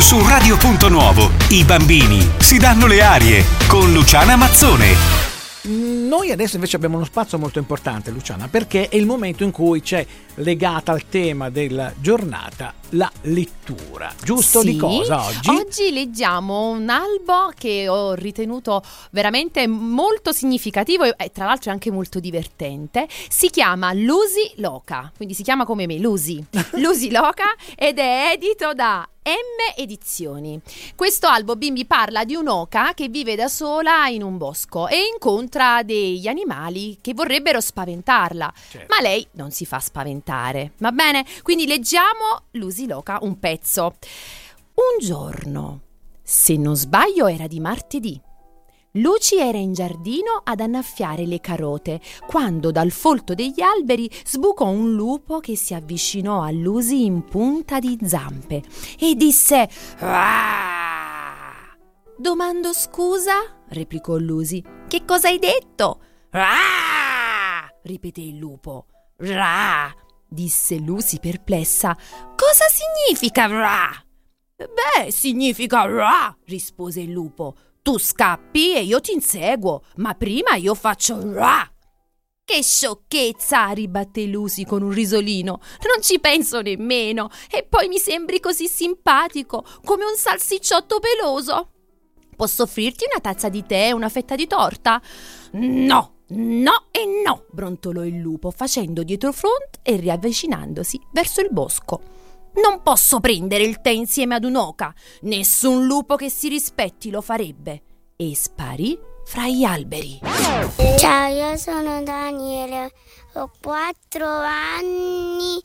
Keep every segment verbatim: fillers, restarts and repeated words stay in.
Su Radio Punto Nuovo, i bambini si danno le arie con Luciana Mazzone. Noi adesso invece abbiamo uno spazio molto importante, Luciana, perché è il momento in cui c'è legata al tema della giornata la lettura. Giusto? Sì, di cosa oggi? Oggi leggiamo un albo che ho ritenuto veramente molto significativo e tra l'altro è anche molto divertente. Si chiama Lucy Loca, quindi si chiama come me, Lucy. Lucy Loca, ed è edito da M Edizioni. Questo albo, bimbi, parla di un'oca che vive da sola in un bosco e incontra degli animali che vorrebbero spaventarla, certo. Ma lei non si fa spaventare, va bene? Quindi leggiamo Lucy Loca un pezzo. Un giorno, se non sbaglio era di martedì, Lucy era in giardino ad annaffiare le carote quando dal folto degli alberi sbucò un lupo che si avvicinò a Lucy in punta di zampe e disse "Rah!". "Domando scusa?", replicò Lucy. "Che cosa hai detto?". "Rah!", ripeté il lupo. "Rah!", disse Lucy perplessa. "Cosa significa rah?". "Beh, significa rah", rispose il lupo. "Tu scappi e io ti inseguo, ma prima io faccio rah". "Che sciocchezza", ribatté Lucy con un risolino. "Non ci penso nemmeno. E poi mi sembri così simpatico, come un salsicciotto peloso. Posso offrirti una tazza di tè e una fetta di torta?". "No, no e no", brontolò il lupo, facendo dietrofront e riavvicinandosi verso il bosco. "Non posso prendere il tè insieme ad un'oca. Nessun lupo che si rispetti lo farebbe". E sparì fra gli alberi. Ciao, io sono Daniele, ho quattro anni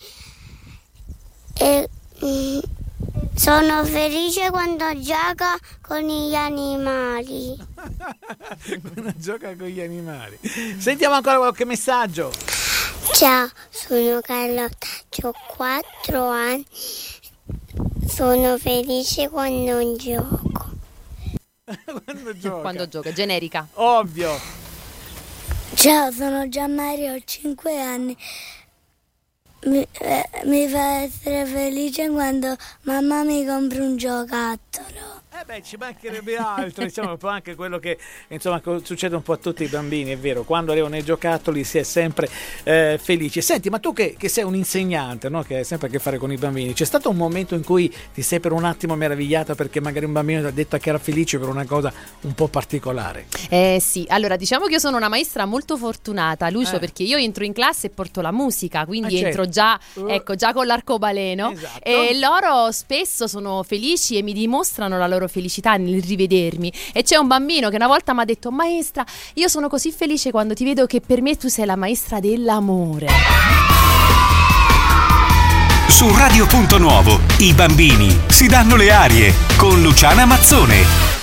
e mm, sono felice quando gioco con gli animali. Quando gioca con gli animali. Sentiamo ancora qualche messaggio. Ciao, sono Carlotta, ho quattro anni, sono felice quando gioco. Quando gioca? Quando gioca, generica. Ovvio. Ciao, sono Gianmario, ho cinque anni. Mi, eh, mi fa essere felice quando mamma mi compra un giocattolo. Eh beh, ci mancherebbe altro, diciamo un po' anche quello che insomma succede un po' a tutti i bambini, è vero, quando arrivano i giocattoli si è sempre eh, felici. Senti, ma tu che, che sei un insegnante, no? Che hai sempre a che fare con i bambini, c'è stato un momento in cui ti sei per un attimo meravigliata perché magari un bambino ti ha detto che era felice per una cosa un po' particolare? Eh sì, allora diciamo che io sono una maestra molto fortunata, Lucio, eh. perché io entro in classe e porto la musica, quindi ah, entro certo. già, uh. ecco, già con l'arcobaleno, esatto. E loro spesso sono felici e mi dimostrano la loro felicità nel rivedermi. E c'è un bambino che una volta mi ha detto: "Maestra, io sono così felice quando ti vedo che per me tu sei la maestra dell'amore". Su Radio Punto Nuovo, i bambini si danno le arie con Luciana Mazzone.